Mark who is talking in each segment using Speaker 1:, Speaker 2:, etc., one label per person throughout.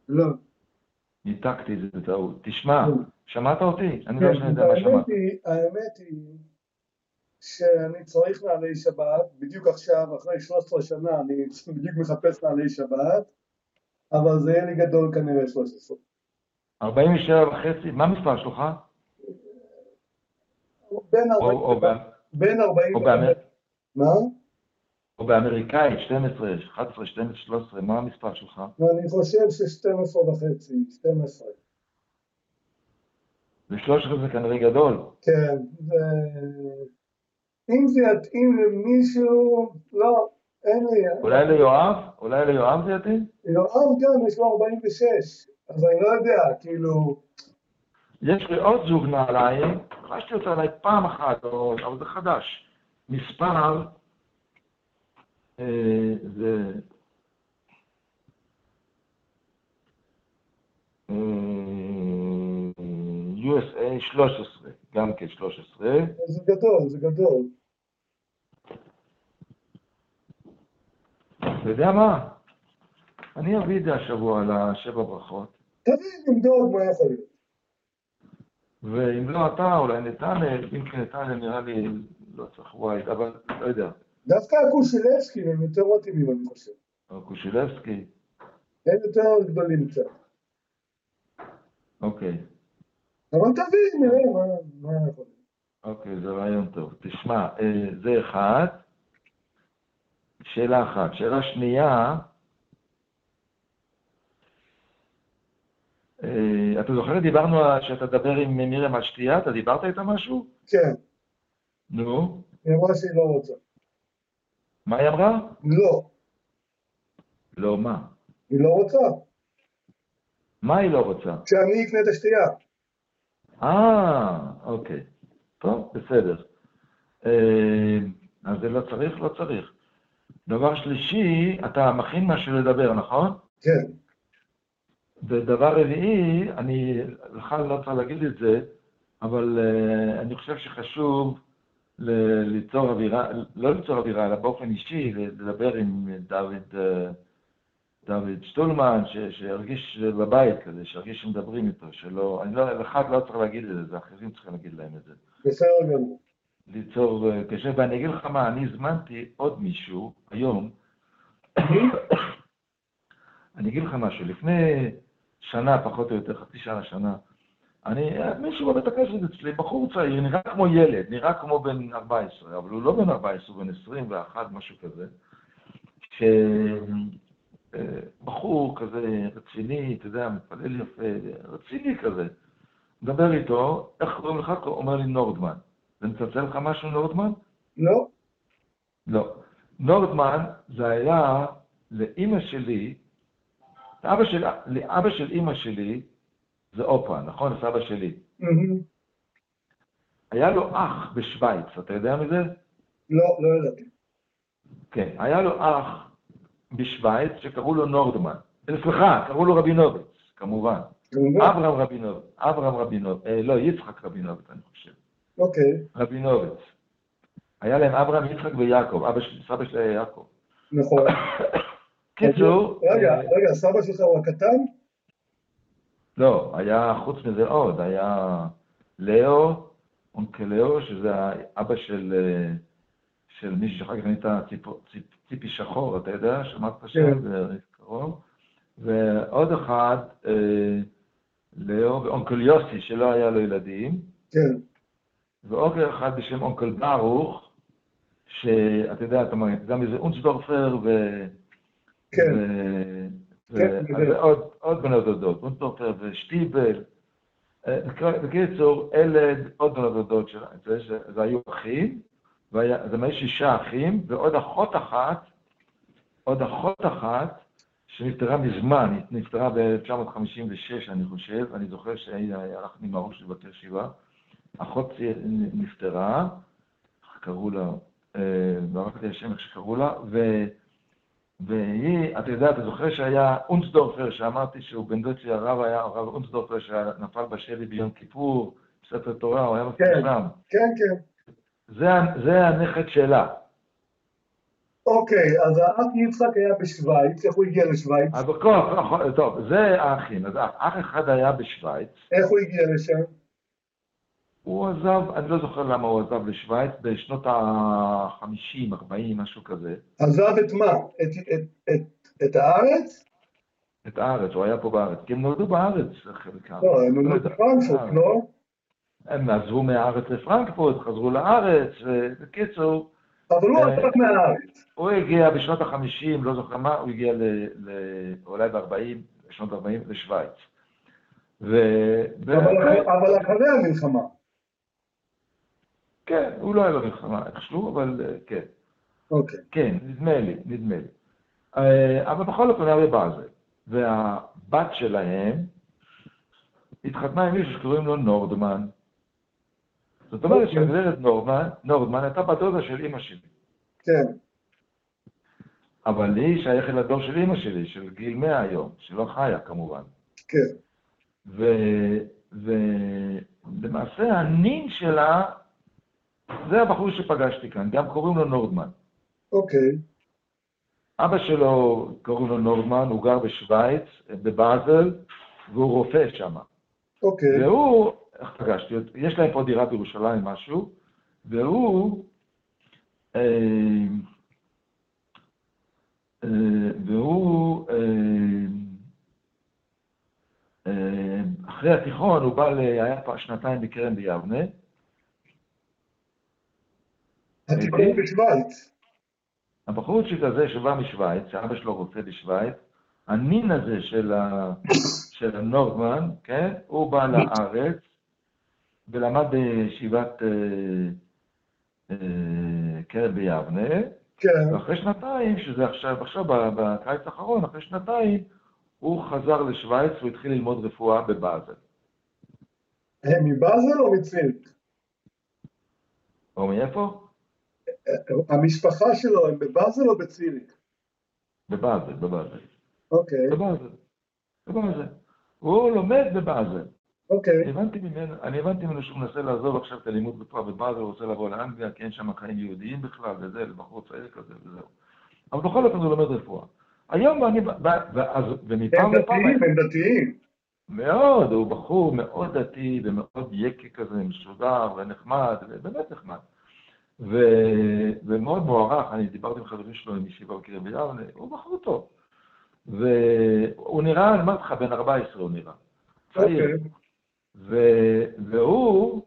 Speaker 1: לא.
Speaker 2: ניתקתי את זה בטעות. תשמע,
Speaker 1: כן,
Speaker 2: שמעת אותי? אני לא
Speaker 1: כן,
Speaker 2: שאני יודע מה שמעת.
Speaker 1: האמת היא שאני צריך נעלי שבת, בדיוק עכשיו, אחרי 13 שנה, אני בדיוק מחפש נעלי שבת, אבל זה יהיה לי גדול כנראה 13.
Speaker 2: 47.5, מה המספר שלך?
Speaker 1: בין
Speaker 2: או,
Speaker 1: 40,
Speaker 2: או, באמ-
Speaker 1: בין 40,
Speaker 2: או, באמר...
Speaker 1: מה?
Speaker 2: או באמריקאית, 12, 11, 12, 13, מה המספר שלך?
Speaker 1: ואני חושב ש-12 וחצי, 12.
Speaker 2: ו-13 זה כנראה גדול.
Speaker 1: כן, אם זה יתאים למישהו, לא, אין לי,
Speaker 2: אולי ליואב? אולי ליואב זה יתאים?
Speaker 1: יואב גם יש לו 46, אז אני לא יודע, כאילו,
Speaker 2: יש לי עוד זוג נעליים, חשתי אותה עליי פעם אחת, אבל זה חדש. מספר, זה USA 13, גם כן 13.
Speaker 1: זה גדול, זה גדול.
Speaker 2: אתה יודע מה? אני אביא את זה השבוע לשבע ברכות,
Speaker 1: תביא למדוד מה יכול להיות.
Speaker 2: ואם לא אתה, אולי נתנאל, אם כן נתנאל נראה לי לא צריך ווייד, אבל לא יודע.
Speaker 1: דווקא הקושילבסקי הם יותר מתאימים, אני חושב.
Speaker 2: או קושילבסקי,
Speaker 1: הם יותר גדולים קצת.
Speaker 2: אוקיי.
Speaker 1: אבל תביא, נראה מה יכול להיות.
Speaker 2: אוקיי, זה רעיון טוב. תשמע, זה אחד. שאלה אחת. שאלה שנייה, אתה זוכר, דיברנו שאתה תדבר עם מרים על שתייה? אתה דיברת איתה משהו?
Speaker 1: כן,
Speaker 2: נו,
Speaker 1: היא אמרה שהיא לא רוצה.
Speaker 2: מה היא אמרה?
Speaker 1: לא,
Speaker 2: לא, מה?
Speaker 1: היא לא רוצה.
Speaker 2: מה היא לא רוצה?
Speaker 1: שאני אקנה את השתייה.
Speaker 2: אוקיי. טוב, בסדר. אז זה לא צריך? לא צריך. דבר שלישי, אתה מכין משהו לדבר, נכון?
Speaker 1: כן.
Speaker 2: ודבר רביעי, לך לא צריך להגיד את זה, אבל אני חושב שחשוב ליצור אווירה, לא ליצור אווירה, אלא באופן אישי, לדבר עם דוד שטולמן, שירגיש בבית כזה, שירגיש שמדברים איתו, שלא, לך לא צריך להגיד את זה, זה אחרים צריכים להגיד להם את זה.
Speaker 1: בסדר גמור.
Speaker 2: ליצור קשר, ואני אגיד לך מה, אני הזמנתי עוד מישהו היום,
Speaker 1: מי?
Speaker 2: אני אגיד לך משהו, לפני שנה, פחות או יותר, חצי שנה, מישהו בבית הכנסת אצלי, בחור צעיר, נראה כמו ילד, נראה כמו בן 14, אבל הוא לא בן 14, הוא בן 21, משהו כזה, שבחור כזה רציני, אתה יודע, מתפלל יפה, רציני כזה, מדבר איתו, איך קוראים לך? הוא אומר לי נורדמן. זה מצלצל לך משהו נורדמן?
Speaker 1: לא.
Speaker 2: לא. נורדמן זה היה לאמא שלי, לאבא של אמא שלי, זה אופה, נכון? סבא שלי.
Speaker 1: מהמם.
Speaker 2: היה לו אח בשוויץ, אתה יודע מזה?
Speaker 1: לא, לא ידעתי.
Speaker 2: כן, היה לו אח בשוויץ שקראו לו נורדמן. סליחה, קראו לו רבינוביץ, כמובן.
Speaker 1: כמובן.
Speaker 2: אברהם רבינוביץ, לא, יצחק רבינוביץ, אני חושב.
Speaker 1: אוקיי.
Speaker 2: רבינוביץ. היה להם אברהם, יצחק ויעקב, סבא שלי היה יעקב.
Speaker 1: נכון.
Speaker 2: קיצור,
Speaker 1: רגע, סבא שלך הוא הקטן?
Speaker 2: לא, היה חוץ מזה עוד, היה לאו, אונקל לאו, שזה האבא של מישהו שאחר כך נהייתה ציפי שחור, אתה יודע, שמעת את
Speaker 1: כן.
Speaker 2: השם, זה קרוב. ועוד אחד, לאו, ואונקל יוסי, שלא היה לו ילדים,
Speaker 1: כן.
Speaker 2: ועוד אחד בשם אונקל ברוך, שאתה יודע, אתה גם איזה אונסדורפר,
Speaker 1: כן. כן, אני יודע.
Speaker 2: ועוד בני דודות, אונסדורפר ושטיבל. בקיצור, אלה עוד בני דודות שלהם, זה היו אחים, זה היו 6 אחים, ועוד אחות אחת, שנפטרה מזמן, היא נפטרה ב-1956, אני חושב, אני זוכר שהלכתי עם הראש לבקר שבעה, אחות נפטרה, איך קראו לה, ברק לי השם איך שקראו לה, והיא, אתה יודע, אתה זוכר שהיה אונסדורפר, שאמרתי שהוא בן דוד של הרב, היה הרב אונסדורפר שנפל בשבי ביום כיפור, בספר תורה, הוא היה
Speaker 1: כן.
Speaker 2: מפורסם.
Speaker 1: כן, כן.
Speaker 2: זה הנכד שלה.
Speaker 1: אוקיי, אז האח יצחק היה בשוויץ, איך הוא הגיע לשוויץ?
Speaker 2: אז טוב, זה האחים. אז אח אחד היה בשוויץ,
Speaker 1: איך הוא הגיע לשם?
Speaker 2: הוא עזב, אני לא זוכר למה הוא עזב לשוויץ, בשנות ה-50, 40, משהו כזה.
Speaker 1: עזב את מה? את הארץ?
Speaker 2: את הארץ, הוא היה פה בארץ, כי הם נולדו בארץ, חלקם.
Speaker 1: לא, הם
Speaker 2: לא
Speaker 1: נולדו
Speaker 2: יודע,
Speaker 1: בפרנקפורט,
Speaker 2: בארץ.
Speaker 1: לא?
Speaker 2: הם עזבו מהארץ לפרנקפורט, חזרו לארץ, ובקיצור,
Speaker 1: אבל הוא עזב מהארץ.
Speaker 2: הוא הגיע בשנות ה-50, לא זוכר מה, הוא הגיע אולי ב-40, בשנות ה-40, לשוויץ.
Speaker 1: אבל אחרי המלחמה.
Speaker 2: כן, הוא לא היה במלחמה איכשהו, אבל כן.
Speaker 1: אוקיי.
Speaker 2: כן, נדמה לי. אבל בכל אופן היה בבאזל. והבת שלהם התחתנה עם מישהו שקוראים לו נורדמן. זאת אומרת שהגברת נורדמן הייתה בת דודה של אמא שלי.
Speaker 1: כן.
Speaker 2: אבל היא שייכת לדור של אמא שלי, של גיל 100 היום, שלא חיה כמובן.
Speaker 1: כן.
Speaker 2: ולמעשה הנין שלה, זה הבחור שפגשתי כאן, גם קוראים לו נורדמן.
Speaker 1: אוקיי.
Speaker 2: אבא שלו קוראים לו נורדמן, הוא גר בשוויץ, בבאזל, והוא רופא שם.
Speaker 1: אוקיי.
Speaker 2: והוא, איך פגשתי, יש להם פה דירה בירושלים משהו, והוא, אחרי התיכון הוא היה פה שנתיים בקרן ביבנה.
Speaker 1: התיכון בשוויץ.
Speaker 2: הבחורצ'יק הזה שבא משוויץ, שאבא שלו רופא בשוויץ, הנין הזה של הנורדמן, כן? הוא בא לארץ ולמד בישיבת קרן ביבנה,
Speaker 1: כן.
Speaker 2: ואחרי שנתיים, שזה עכשיו בקיץ האחרון, אחרי שנתיים, הוא חזר לשוויץ והתחיל ללמוד רפואה בבאזל.
Speaker 1: הם מבאזל או מציריך?
Speaker 2: או מאיפה?
Speaker 1: המשפחה שלו הם בבאזל או בציריך?
Speaker 2: בבאזל.
Speaker 1: אוקיי.
Speaker 2: בבאזל. הוא לומד בבאזל.
Speaker 1: אוקיי.
Speaker 2: אני הבנתי ממנו שהוא מנסה לעזוב עכשיו את הלימוד רפואה בבאזל, הוא רוצה לבוא לאנגליה, כי אין שם חיים יהודיים בכלל, וזה, לבחור צעיר כזה וזהו. אבל בכל אופן הוא לומד רפואה. היום ומפעם לפעם...
Speaker 1: הם דתיים.
Speaker 2: מאוד, הוא בחור מאוד דתי ומאוד יקי כזה, מסודר ונחמד, ובאמת נחמד. ומאוד מוערך, אני דיברתי עם חברים שלו עם ישיבה בקרן ביבנה, הוא בחור טוב. והוא נראה, אני אומר לך, בן 14 הוא נראה. צעיר. והוא...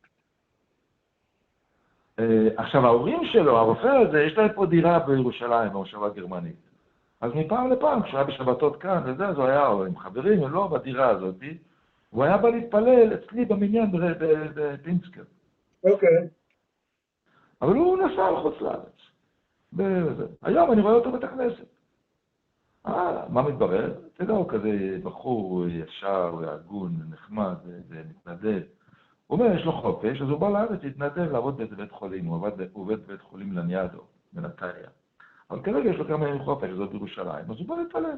Speaker 2: עכשיו, ההורים שלו, הרופא הזה, יש להם פה דירה בירושלים, במושבה הגרמנית. אז מפעם לפעם, כשהוא היה בשבתות כאן, וזה, אז הוא היה עם חברים, לא בדירה הזאת, הוא היה בא להתפלל אצלי במניין בפינסקר.
Speaker 1: אוקיי.
Speaker 2: אבל הוא נסע לחוץ לארץ. היום אני רואה אותו בית הכנסת. מה מתברר? אתה יודע, הוא כזה בחור ישר והגון, נחמד ומתנדב. הוא אומר, יש לו חופש, אז הוא בא לארץ להתנדב לעבוד באיזה בית חולים. הוא עובד בבית חולים לניאדו, בנתניה. אבל כרגע יש לו כמה ימים חופש, זאת בירושלים, אז הוא בא להתפלל.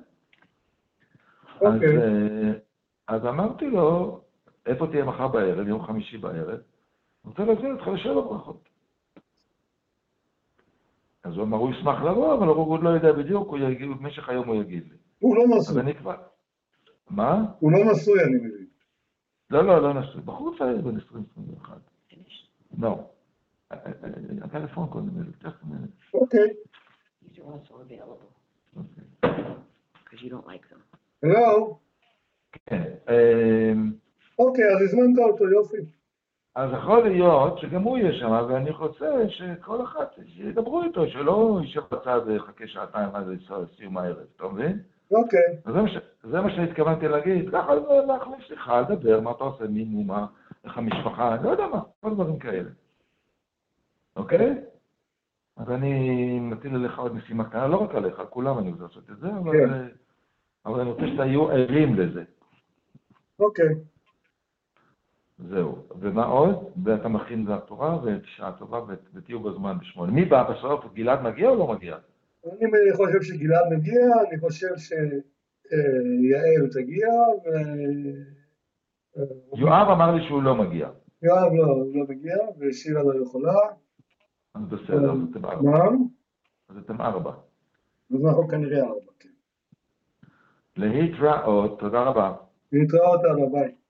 Speaker 2: אז אמרתי לו, איפה תהיה מחר בערב, יום חמישי בערב? אני רוצה להזמין אותך לשבע ברכות. אז הוא אמר, הוא ישמח לבוא, אבל הוא עוד לא יודע בדיוק, במשך היום הוא יגיד לי.
Speaker 1: הוא לא נשוי.
Speaker 2: אז אני כבר... מה?
Speaker 1: הוא לא נשוי, אני מבין.
Speaker 2: לא נשוי. בחור צעיר בין 20-21. לא. הטלפון קודם, תכף נראה.
Speaker 1: אוקיי.
Speaker 3: These are also available. Because you don't like them.
Speaker 1: Hello?
Speaker 2: כן.
Speaker 1: אוקיי, אז הזמנת אותו, יופי.
Speaker 2: אז יכול להיות שגם הוא יהיה שם, ואני רוצה שכל אחד שידברו איתו, שלא יישב בצד וחכה שעתיים עד סיום הערב, אתה מבין?
Speaker 1: אוקיי.
Speaker 2: זה מה שהתכוונתי להגיד, ככה להחליף שיחה, לדבר, מה אתה עושה, מין, מה, איך המשפחה, אני לא יודע מה, כל דברים כאלה. אוקיי? אז אני מטיל עליך עוד משימה קטנה, לא רק עליך, כולם אני רוצה לעשות את זה, אבל אני רוצה שתהיו ערים לזה.
Speaker 1: אוקיי.
Speaker 2: זהו. ומה עוד? ואתה מכין לתורה, ושעה טובה, ותהיו בזמן ב8. מי בא בסוף? גלעד מגיע או לא מגיע?
Speaker 1: אני חושב שגלעד מגיע, אני חושב שיעל תגיע,
Speaker 2: יואב אמר לי שהוא לא מגיע.
Speaker 1: יואב לא מגיע, ושירה לא יכולה.
Speaker 2: אז בסדר, אז תבער.
Speaker 1: מה?
Speaker 2: אז אתם 4.
Speaker 1: אז אנחנו כנראה 4, כן.
Speaker 2: להתראות, תודה רבה.
Speaker 1: להתראות, הלאה, ביי.